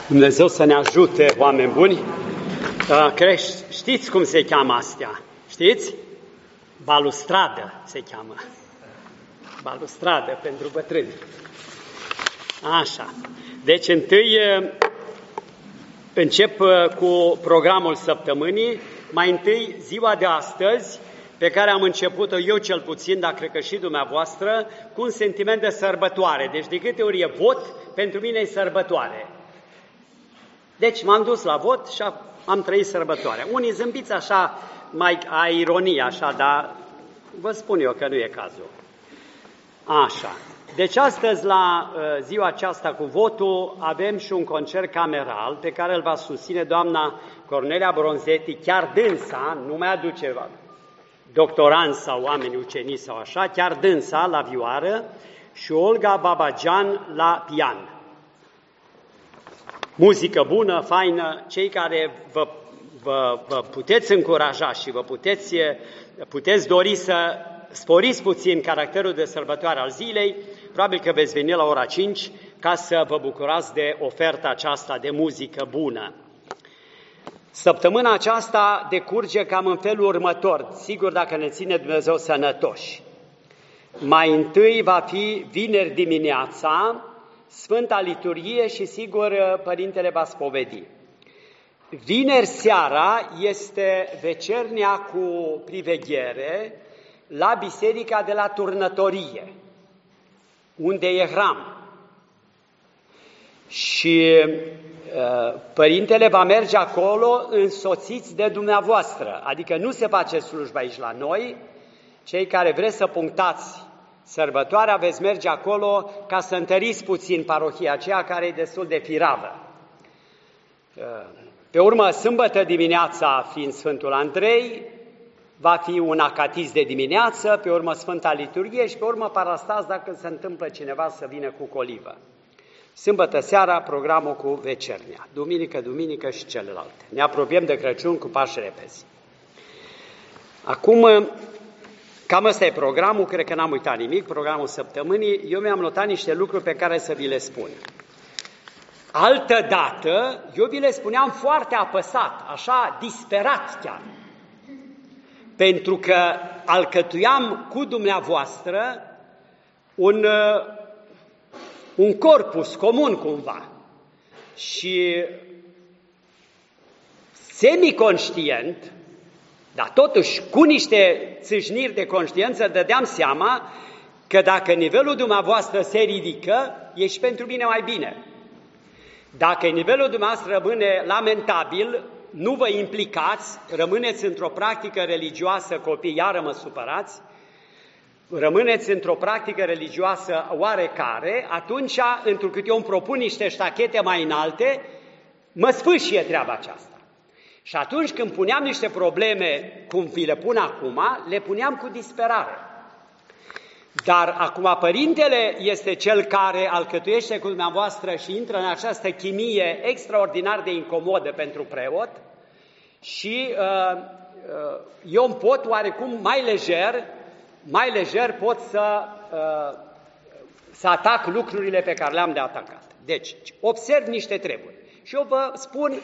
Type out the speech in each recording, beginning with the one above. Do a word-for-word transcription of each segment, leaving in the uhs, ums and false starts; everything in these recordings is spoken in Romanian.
Dumnezeu să ne ajute, oameni buni. Știți cum se cheamă astea? Știți? Balustradă se cheamă. Balustradă pentru bătrâni. Așa. Deci întâi încep cu programul săptămânii. Mai întâi ziua de astăzi, pe care am început-o eu cel puțin, dar cred că și dumneavoastră, cu un sentiment de sărbătoare. Deci de câte ori e vot, pentru mine e sărbătoare. Deci m-am dus la vot și am trăit sărbătoarea. Unii zâmbiți așa, mai a ironie, așa, dar vă spun eu că nu e cazul. Așa. Deci astăzi, la uh, ziua aceasta cu votul, avem și un concert cameral pe care îl va susține doamna Cornelia Bronzetti, chiar dânsa, nu mai aduce doctoranți sau oameni ucenici sau așa, chiar dânsa la vioară și Olga Babagian la pian. Muzică bună, faină, cei care vă, vă, vă puteți încuraja și vă puteți, puteți dori să sporiți puțin caracterul de sărbătoare al zilei, probabil că veți veni la ora cinci ca să vă bucurați de oferta aceasta de muzică bună. Săptămâna aceasta decurge cam în felul următor, sigur dacă ne ține Dumnezeu sănătoși. Mai întâi va fi vineri dimineața, Sfânta Liturghie și sigur Părintele va spovedi. Vineri seara este vecernia cu priveghere la biserica de la Turnătorie, unde e hram. Și uh, Părintele va merge acolo însoțiți de dumneavoastră, adică nu se face slujba aici la noi, cei care vreți să punctați sărbătoarea, veți merge acolo ca să întăriți puțin parohia aceea care e destul de firavă. Pe urmă, sâmbătă dimineața, fiind Sfântul Andrei, va fi un acatism de dimineață, pe urmă Sfânta Liturghie și pe urmă parastas dacă se întâmplă cineva să vină cu colivă. Sâmbătă seara, programul cu vecernia, duminică, duminică și celelalte. Ne apropiem de Crăciun cu pași repezi. Acum, cam ăsta e programul, cred că n-am uitat nimic, programul săptămânii. Eu mi-am notat niște lucruri pe care să vi le spun. Altă dată, eu vi le spuneam foarte apăsat, așa, disperat chiar, pentru că alcătuiam cu dumneavoastră un, un corpus comun cumva și semiconștient, dar totuși cu niște țâșniri de conștiință dădeam seama că dacă nivelul dumneavoastră se ridică, e și pentru mine mai bine. Dacă nivelul dumneavoastră rămâne lamentabil, nu vă implicați, rămâneți într-o practică religioasă, copii, iară mă supărați, rămâneți într-o practică religioasă oarecare, atunci, întrucât eu îmi propun niște ștachete mai înalte, mă sfâșie treaba aceasta. Și atunci când puneam niște probleme, cum vi le pun acum, le puneam cu disperare. Dar acum Părintele este cel care alcătuiește cu dumneavoastră și intră în această chimie extraordinar de incomodă pentru preot și uh, uh, eu îmi pot oarecum mai lejer, mai lejer pot să, uh, să atac lucrurile pe care le-am de atacat. Deci, observ niște treburi și eu vă spun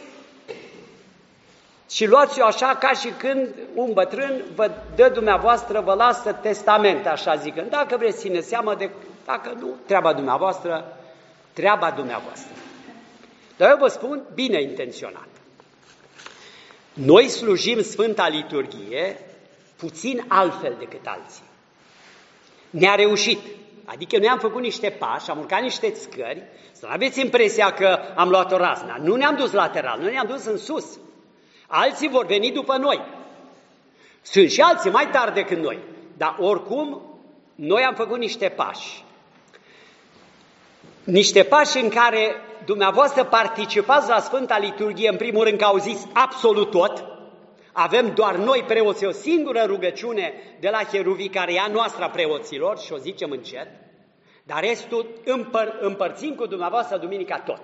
și luați-o așa ca și când un bătrân vă dă dumneavoastră, vă lasă testament, așa zicând. Dacă vreți ține seama de, dacă nu, treaba dumneavoastră, treaba dumneavoastră. Dar eu vă spun bine intenționat. Noi slujim Sfânta Liturghie puțin altfel decât alții. Ne-a reușit. Adică noi am făcut niște pași, am urcat niște scări, să nu aveți impresia că am luat o razna. Nu ne-am dus lateral, noi ne-am dus în sus. Alții vor veni după noi. Sunt și alții mai tari decât noi. Dar oricum, noi am făcut niște pași. Niște pași în care dumneavoastră participați la Sfânta Liturghie, în primul rând că auziți absolut tot. Avem doar noi preoții o singură rugăciune de la cheruvii care e a noastră a preoților și o zicem încet. Dar restul împăr- împărțim cu dumneavoastră duminica tot.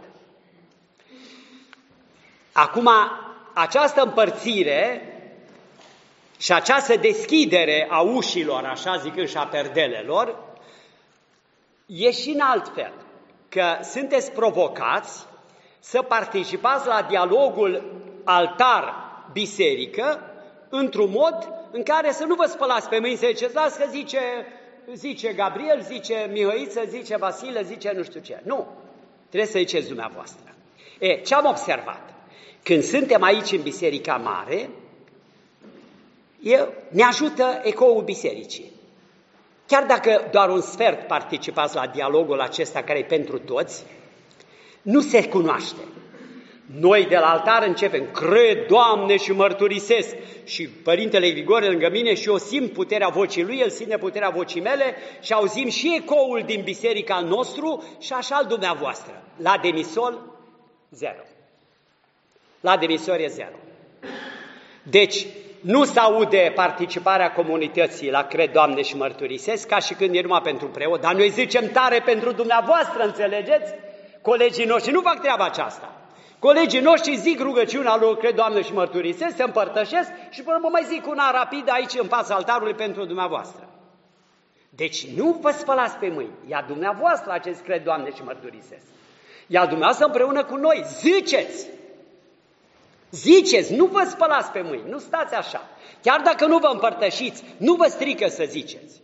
Acum, această împărțire și această deschidere a ușilor, așa zicând, și a perdelelor, e și în alt fel, că sunteți provocați să participați la dialogul altar-biserică într-un mod în care să nu vă spălați pe mâini, să ziceți, las că zice, zice Gabriel, zice Mihăiță, zice Vasile, zice nu știu ce. Nu, trebuie să ziceți dumneavoastră. E, ce am observat? Când suntem aici în Biserica Mare, e, ne ajută ecoul bisericii. Chiar dacă doar un sfert participați la dialogul acesta care e pentru toți, nu se cunoaște. Noi de la altar începem, cred, Doamne, și mărturisesc. Și Părintele Grigore lângă mine și eu simt puterea vocii lui, el simte puterea vocii mele și auzim și ecoul din biserica al nostru și așa al dumneavoastră. La demisol, zero. La demisor e zero. Deci, nu se aude participarea comunității la cred, Doamne, și mărturisesc, ca și când e numai pentru preot, dar noi zicem tare pentru dumneavoastră, înțelegeți? Colegii noștri nu fac treaba aceasta. Colegii noștri zic rugăciunea lor, cred, Doamne, și mărturisesc, se împărtășesc și până mai zic una rapidă aici în fața altarului pentru dumneavoastră. Deci nu vă spălați pe mâini, ia dumneavoastră acest cred, Doamne, și mărturisesc. Ia dumneavoastră împreună cu noi, ziceți! Ziceți, nu vă spălați pe mâini, nu stați așa. Chiar dacă nu vă împărtășiți, nu vă strică să ziceți.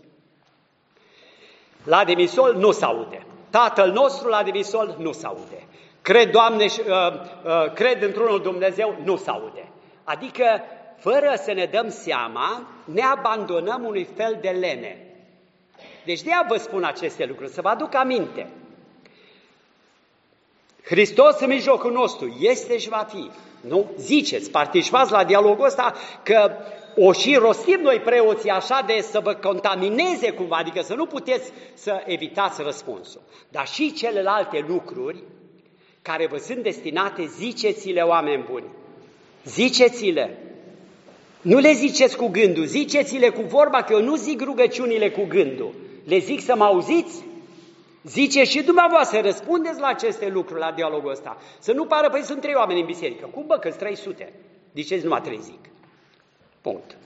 La demisol nu se aude. Tatăl nostru la demisol nu se aude. Cred, Doamne, uh, uh, cred într-unul Dumnezeu, nu se aude. Adică, fără să ne dăm seama, ne abandonăm unui fel de lene. Deci de-aia vă spun aceste lucruri, să vă aduc aminte. Hristos în mijlocul nostru este și va fi. Nu? Ziceți, participați la dialogul ăsta, că o și rostim noi preoții așa de să vă contamineze cumva, adică să nu puteți să evitați răspunsul. Dar și celelalte lucruri care vă sunt destinate, ziceți-le, oameni buni. Ziceți-le. Nu le ziceți cu gândul, ziceți-le cu vorba, că eu nu zic rugăciunile cu gândul. Le zic să mă auziți? Ziceți și dumneavoastră, răspundeți la aceste lucruri, la dialogul ăsta. Să nu pară, păi sunt trei oameni în biserică. Cum bă, că-s trei sute? Ziceți numai trei zic. Punct.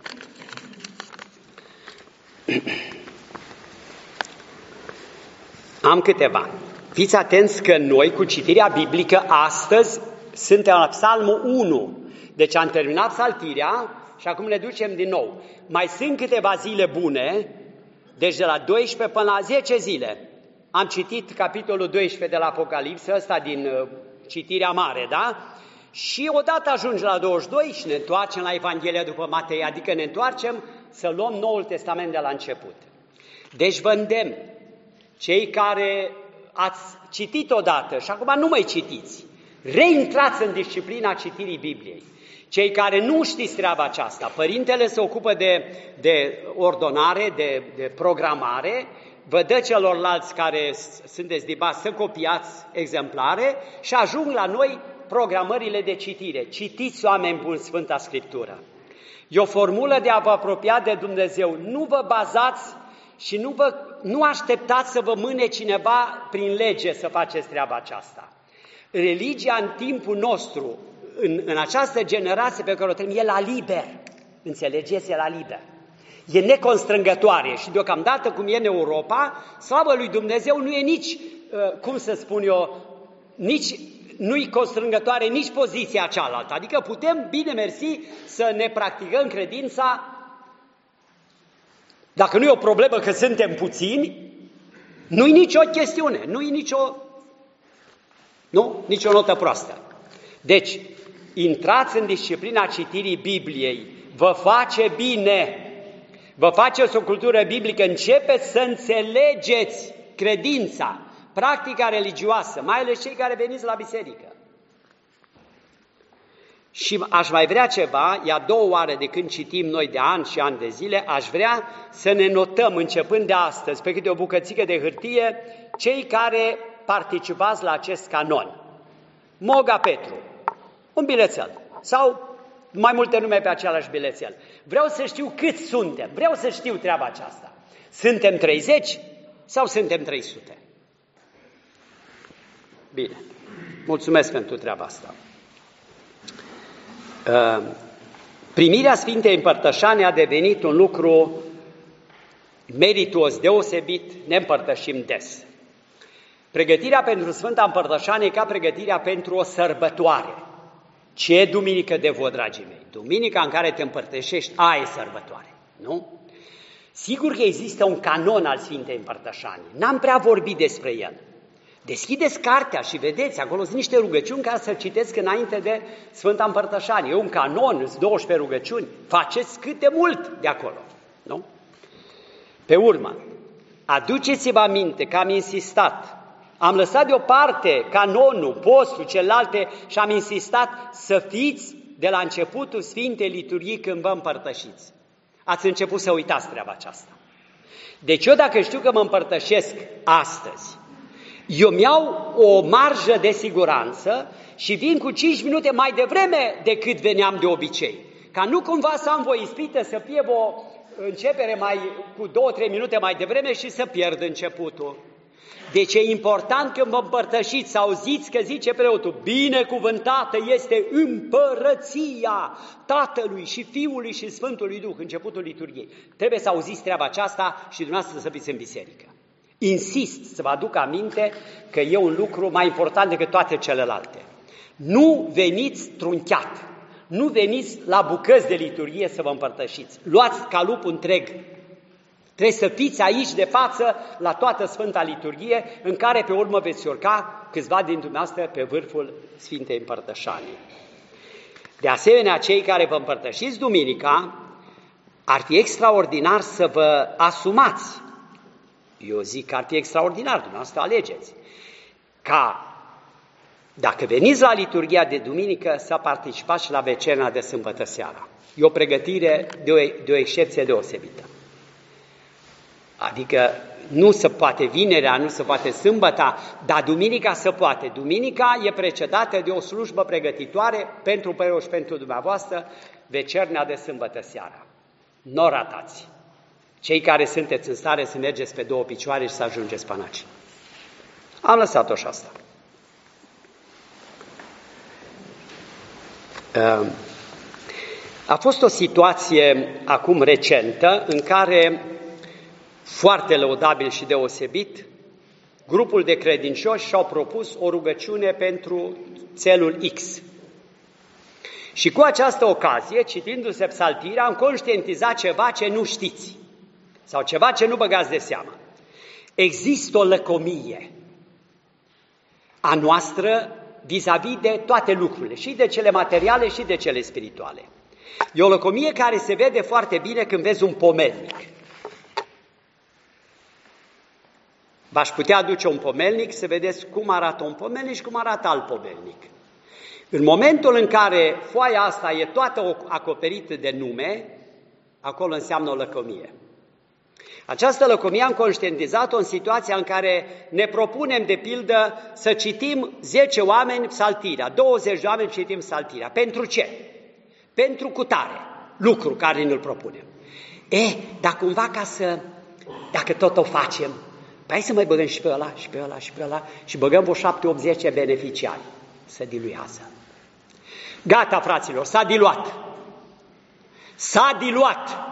Am câteva. Fiți atenți că noi, cu citirea biblică, astăzi suntem la Psalmul unu. Deci am terminat psaltirea și acum ne ducem din nou. Mai sunt câteva zile bune, deci de la doisprezece până la zece zile. Am citit capitolul doisprezece de la Apocalipsă, ăsta din uh, citirea mare, da? Și odată ajunge la douăzeci și doi și ne întoarcem la Evanghelia după Matei, adică ne întoarcem să luăm Noul Testament de la început. Deci vă îndemn, cei care ați citit odată și acum nu mai citiți, reintrați în disciplina citirii Bibliei. Cei care nu știți treaba aceasta, părintele se ocupă de, de ordonare, de, de programare, vă dă celorlalți care sunteți dibați să copiați exemplare și ajung la noi programările de citire. Citiți, oameni buni, Sfânta Scriptură. E o formulă de a vă apropia de Dumnezeu. Nu vă bazați și nu, vă, nu așteptați să vă mâne cineva prin lege să faceți treaba aceasta. Religia în timpul nostru, în, în această generație pe care o trăim, e la liber. Înțelegeți? E la liber. E neconstrângătoare și deocamdată cum e în Europa, slavă lui Dumnezeu, nu e nici, cum să spun eu, nici, nu-i constrângătoare nici poziția cealaltă. Adică putem, bine mersi, să ne practicăm credința, dacă nu e o problemă că suntem puțini, nu-i nicio chestiune, nu-i nicio, nu, nicio notă proastă. Deci, intrați în disciplina citirii Bibliei, vă face bine. Vă faceți o cultură biblică, începeți să înțelegeți credința, practica religioasă, mai ales cei care veniți la biserică. Și aș mai vrea ceva, e a doua oară de când citim noi de ani și ani de zile, aș vrea să ne notăm, începând de astăzi, pe câte o bucățică de hârtie, cei care participați la acest canon. Moga Petru, un bilețel, sau mai multe nume pe același bilețel. Vreau să știu cât suntem, vreau să știu treaba aceasta. Suntem treizeci sau suntem trei sute? Bine, mulțumesc pentru treaba asta. Primirea Sfintei Împărtășani a devenit un lucru merituos, deosebit, ne împărtășim des. Pregătirea pentru Sfânta Împărtășanie e ca pregătirea pentru o sărbătoare. Ce e duminică de vot, dragii mei? Duminica în care te împărtășești, aia e sărbătoare, nu? Sigur că există un canon al Sfintei Împărtășanii, n-am prea vorbit despre el. Deschideți cartea și vedeți, acolo sunt niște rugăciuni ca să citesc înainte de Sfânta Împărtășanie. E un canon, sunt douăsprezece rugăciuni, faceți cât de mult de acolo, nu? Pe urmă, aduceți-vă aminte că am insistat, am lăsat deoparte canonul, postul, celelalte și am insistat să fiți de la începutul Sfintei Liturghii când vă împărtășiți. Ați început să uitați treaba aceasta. Deci eu dacă știu că mă împărtășesc astăzi, eu mi-au o marjă de siguranță și vin cu cinci minute mai devreme decât veneam de obicei. Ca nu cumva să am voi ispită să fie o începere mai, cu două, trei minute mai devreme și să pierd începutul. Deci e important când vă împărtășiți să auziți că zice preotul, binecuvântată este împărăția Tatălui și Fiului și Sfântului Duh, începutul liturghiei. Trebuie să auziți treaba aceasta și dumneavoastră să fiți în biserică. Insist să vă aduc aminte că e un lucru mai important decât toate celelalte. Nu veniți trunchiat, nu veniți la bucăți de liturghie să vă împărtășiți. Luați calupul întreg. Trebuie să fiți aici de față la toată Sfânta Liturghie, în care pe urmă veți urca câțiva din dumneavoastră pe vârful Sfintei Împărtășanii. De asemenea, cei care vă împărtășiți duminica, ar fi extraordinar să vă asumați. Eu zic că ar fi extraordinar, dumneavoastră alegeți. Ca, dacă veniți la liturghia de duminică, să participați și la vecerna de sâmbătă seara. E o pregătire de o, de o excepție deosebită. Adică nu se poate vinerea, nu se poate sâmbăta, dar duminica se poate. Duminica e precedată de o slujbă pregătitoare pentru preoți și pentru dumneavoastră, vecerna de sâmbătă seara. Nu o ratați. Cei care sunteți în stare să mergeți pe două picioare și să ajungeți până aici. Am lăsat-o și asta. A fost o situație acum recentă în care, foarte lăudabil și deosebit, grupul de credincioși și-au propus o rugăciune pentru țelul X. Și cu această ocazie, citindu-se psaltirea, am conștientizat ceva ce nu știți sau ceva ce nu băgați de seamă. Există o lăcomie a noastră vis-a-vis de toate lucrurile, și de cele materiale și de cele spirituale. E o lăcomie care se vede foarte bine când vezi un pomelnic. V-aș putea aduce un pomelnic să vedeți cum arată un pomelnic și cum arată alt pomelnic. În momentul în care foaia asta e toată acoperită de nume, acolo înseamnă o lăcomie. Această lăcomie am conștientizat-o în situația în care ne propunem, de pildă, să citim zece oameni psaltirea, douăzeci de oameni citim psaltirea. Pentru ce? Pentru cutare, lucru care ne-l propunem. E, dar cumva ca să, dacă tot o facem, hai să mai băgăm și pe ăla, și pe ăla, și pe ăla, și băgăm vreo șapte, opt, zece beneficiari. Se diluează. Gata, fraților, s-a diluat. S-a diluat.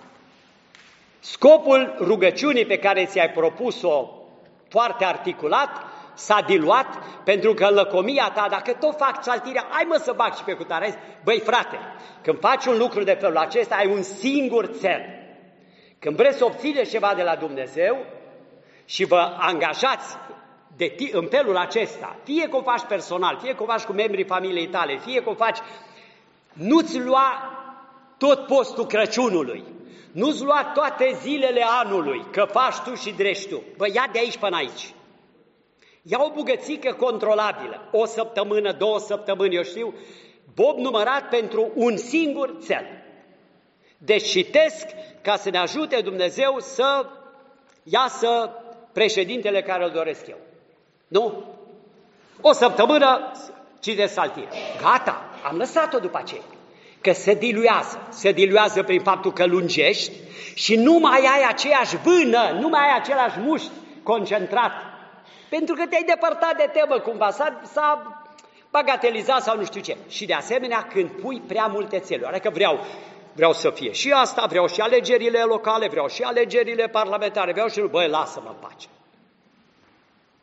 Scopul rugăciunii pe care ți-ai propus-o foarte articulat s-a diluat, pentru că în lăcomia ta, dacă tot fac psaltirea, hai mă să bag și pe cutare. Băi, frate, când faci un lucru de felul acesta, ai un singur țel. Când vreți să obțineți ceva de la Dumnezeu și vă angajați de t- în felul acesta, fie că o faci personal, fie că o faci cu membrii familiei tale, fie că o faci, nu-ți lua tot postul Crăciunului, nu-ți lua toate zilele anului, că faci tu și drești tu. Bă, ia de aici până aici. Ia o bugățică controlabilă, o săptămână, două săptămâni, eu știu, bob numărat pentru un singur țel. Deci citesc ca să ne ajute Dumnezeu să iasă președintele care îl doresc eu. Nu? O săptămână citesc psaltirea. Gata, am lăsat-o după aceea. Că se diluează. Se diluează prin faptul că lungești și nu mai ai aceeași vână, nu mai ai același mușchi concentrat. Pentru că te-ai depărtat de temă cumva, s-a, s-a bagatelizat sau nu știu ce. Și de asemenea când pui prea multe țeluri, adică vreau, vreau să fie și asta, vreau și alegerile locale, vreau și alegerile parlamentare, vreau și... Băi, lasă-mă în pace.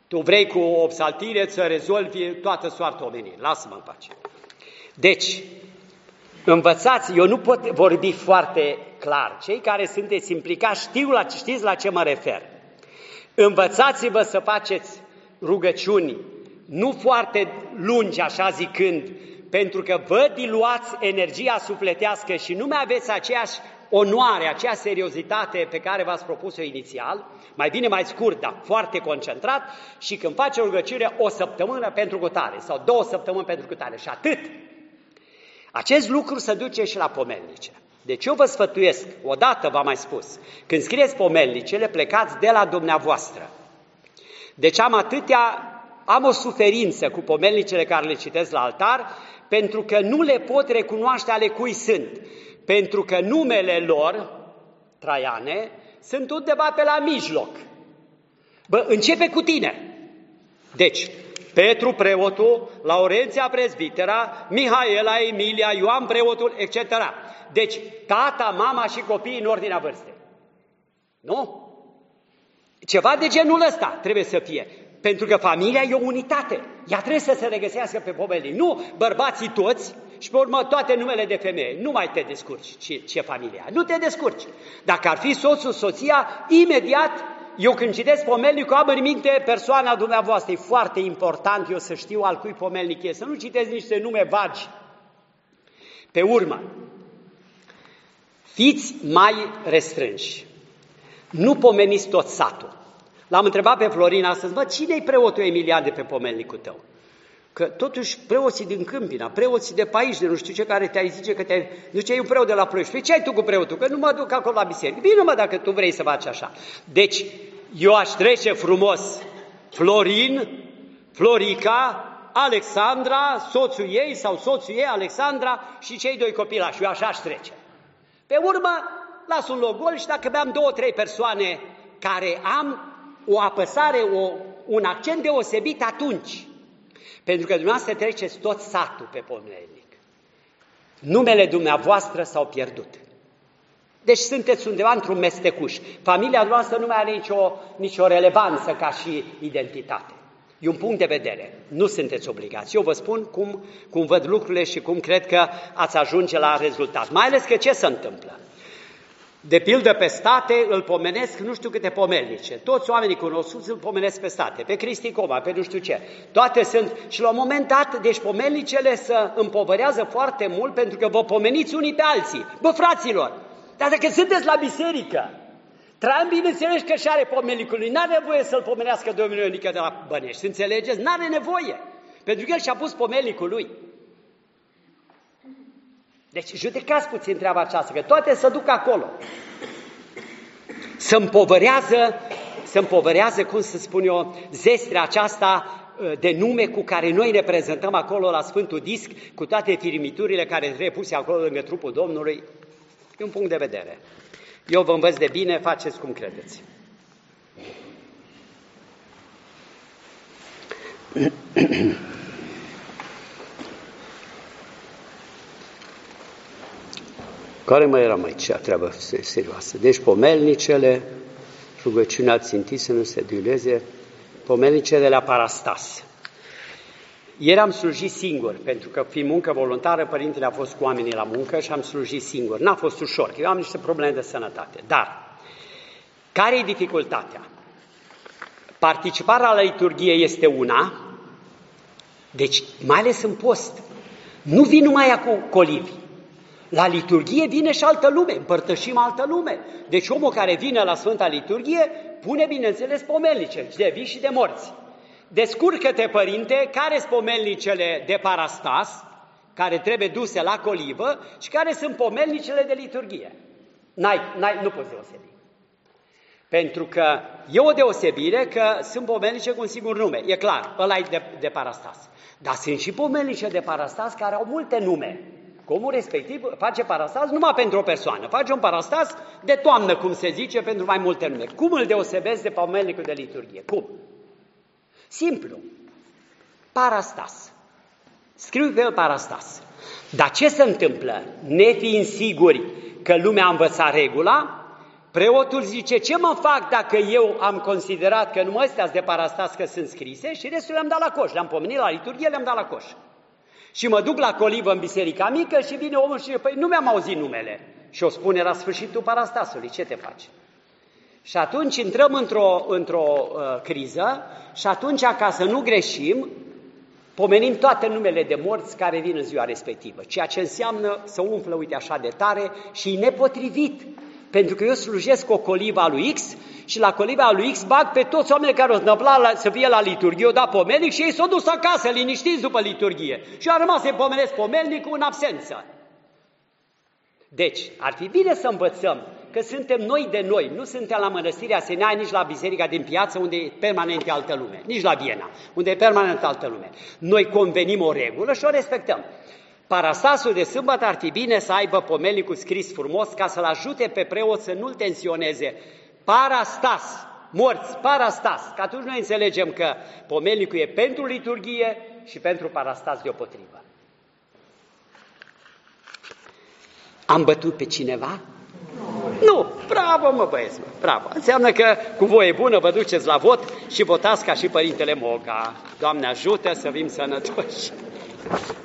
Tu vrei cu o psaltire să rezolvi toată soarta omenirii. Lasă-mă în pace. Deci, învățați, eu nu pot vorbi foarte clar. Cei care sunteți implicați știu la, știți la ce mă refer. Învățați-vă să faceți rugăciuni, nu foarte lungi, așa zicând, pentru că vă diluați energia sufletească și nu mai aveți aceeași onoare, aceeași seriozitate pe care v-ați propus-o inițial, mai bine mai scurt, dar foarte concentrat, și când faci o rugăciune o săptămână pentru cutare sau două săptămâni pentru cutare și atât. Acest lucru se duce și la pomelnice. Deci eu vă sfătuiesc, odată v-am mai spus, când scrieți pomelnicele, plecați de la dumneavoastră. Deci am atâtea, am o suferință cu pomelnicele care le citesc la altar, pentru că nu le pot recunoaște ale cui sunt. Pentru că numele lor, Traiane, sunt undeva pe la mijloc. Bă, începe cu tine. Deci, Petru preotul, Laurenția prezbitera, Mihaela, Emilia, Ioan preotul, et cetera. Deci, tata, mama și copiii în ordinea vârstei. Nu? Ceva de genul ăsta trebuie să fie. Pentru că familia e o unitate. Ea trebuie să se regăsească pe pomelii. Nu bărbații toți și pe urmă toate numele de femeie. Nu mai te descurci ce, ce familia. Nu te descurci. Dacă ar fi soțul, soția, imediat, eu când citesc pomelnicul am în minte persoana dumneavoastră. E foarte important eu să știu al cui pomelnic e. Să nu citesc niște nume vagi. Pe urmă, fiți mai restrânși. Nu pomeniți tot satul. L-am întrebat pe Florin astăzi, bă, cine-i preotul Emilian de pe pomelnicul tău? Că totuși preoții din Câmpina, preoții de pe aici, de nu știu ce, care te-ai zice că te-ai... Zice, e un preot de la Ploiești. Păi ce ai tu cu preotul? Că nu mă duc acolo la biserică. Bine, mă, dacă tu vrei să faci așa. Deci, eu aș trece frumos Florin, Florica, Alexandra, soțul ei sau soțul ei, Alexandra și cei doi copilași. Eu așa aș trece. Pe urmă, las un loc gol și dacă aveam două, trei persoane care am o apăsare, o, un accent deosebit atunci. Pentru că dumneavoastră treceți tot satul pe pomelnic. Numele dumneavoastră s-au pierdut. Deci sunteți undeva într-un mestecuș. Familia noastră nu mai are nicio, nicio relevanță ca și identitate. E un punct de vedere. Nu sunteți obligați. Eu vă spun cum, cum văd lucrurile și cum cred că ați ajunge la rezultat. Mai ales că ce se întâmplă? De pildă pe state îl pomenesc nu știu câte pomelnice. Toți oamenii cunoscuți îl pomenesc pe state, pe Cristi Coma, pe nu știu ce. Toate sunt. Și la un moment dat, deci pomelnicele se împovărează foarte mult pentru că vă pomeniți unii pe alții. Bă, fraților, dar dacă sunteți la biserică, Traian bineînțeles că și are pomelnicul lui, n-are nevoie să-l pomenească domnul Ionică de la Bănești, înțelegeți? N-are nevoie, pentru că el și-a pus pomelnicul lui. Deci judecați puțin treaba aceasta, că toate se duc acolo. Se împovărează, se împovărează, cum să spun eu, zestrea aceasta de nume cu care noi reprezentăm acolo la Sfântul Disc, cu toate firimiturile care trebuie puse acolo lângă trupul Domnului. E un punct de vedere. Eu vă învăț de bine, faceți cum credeți. Care mai era mai cea treabă serioasă? Deci pomelnicele, rugăciunea țintit să nu se dilueze, pomelnicele la parastas. Ieri am slujit singur, pentru că fiind muncă voluntară, părintele a fost cu oamenii la muncă și am slujit singur. N-a fost ușor, că eu am niște probleme de sănătate. Dar, care e dificultatea? Participarea la liturghie este una, deci mai ales în post. Nu vin numai ea cu colivi. La liturghie vine și altă lume, împărtășim altă lume. Deci omul care vine la Sfânta Liturghie pune, bineînțeles, pomelnice, de vii și de morți. Descurcă-te, părinte, care sunt pomelnicele de parastas, care trebuie duse la colivă, și care sunt pomelnicele de liturghie. N-ai, n-ai, nu poți deosebi. Pentru că e o deosebire că sunt pomelnice cu un singur nume, e clar, ăla e de, de parastas. Dar sunt și pomelnice de parastas care au multe nume. Comul respectiv face parastas numai pentru o persoană. Face un parastas de toamnă, cum se zice, pentru mai multe nume. Cum îl deosebesc de pomelnicul de liturghie? Cum? Simplu. Parastas. Scriu pe el parastas. Dar ce se întâmplă? Nefiind siguri că lumea a învățat regula, Preotul zice, ce mă fac dacă eu am considerat că numai astea de parastas că sunt scrise și restul le-am dat la coș, le-am pomenit la liturghie, le-am dat la coș. Și mă duc la colivă în biserica mică și vine omul și zice, păi nu mi-am auzit numele. Și o spune la sfârșitul parastasului, ce te faci? Și atunci intrăm într-o, într-o uh, criză și atunci, ca să nu greșim, pomenim toate numele de morți care vin în ziua respectivă, ceea ce înseamnă să umflă, uite, așa de tare și e nepotrivit. Pentru că eu slujesc o colivă a lui X și la coliva lui X bag pe toți oamenii care o întâmpla să fie la liturghie, o da pomenic și ei s-au dus acasă, liniștiți după liturghie. Și eu am rămas să-i pomenesc pomelnicul în absență. Deci, ar fi bine să învățăm că suntem noi de noi, nu suntem la Mănăstirea Senai, nici la biserica din piață, unde e permanent altă lume, nici la Viena, unde e permanent altă lume. Noi convenim o regulă și o respectăm. Parastasul de sâmbătă ar fi bine să aibă pomelnicul scris frumos ca să-l ajute pe preot să nu-l tensioneze. Parastas, morți, parastas, că atunci noi înțelegem că pomelnicul e pentru liturghie și pentru parastas deopotrivă. Am bătut pe cineva? Nu, bravo mă băieți, mă, bravo. Înseamnă că cu voie bună vă duceți la vot și votați ca și Părintele Moga. Doamne ajută să fim sănătoși!